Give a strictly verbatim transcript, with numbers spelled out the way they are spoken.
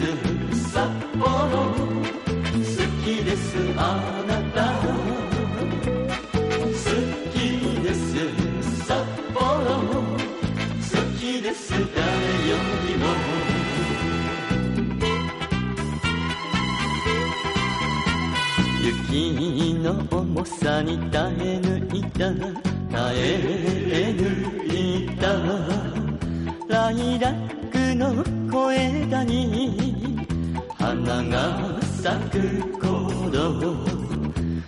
札幌好きですあなた好きです札幌好きです誰よりも雪の重さに耐え抜いた耐え抜いたライラックの小枝に花が咲く頃